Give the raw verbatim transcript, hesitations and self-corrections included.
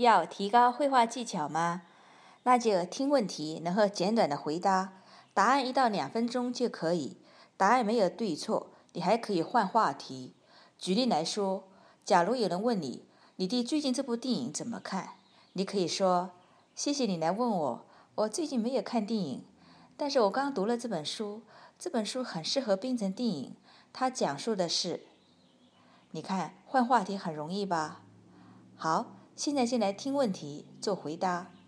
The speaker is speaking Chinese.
要提高绘画技巧吗？那就听问题，然后简短的回答，答案一到两分钟就可以。答案没有对错，你还可以换话题。举例来说，假如有人问你，你对最近这部电影怎么看？你可以说，谢谢你来问我，我最近没有看电影，但是我刚读了这本书，这本书很适合编成电影，它讲述的是……你看，换话题很容易吧？好，现在先来听问题，做回答。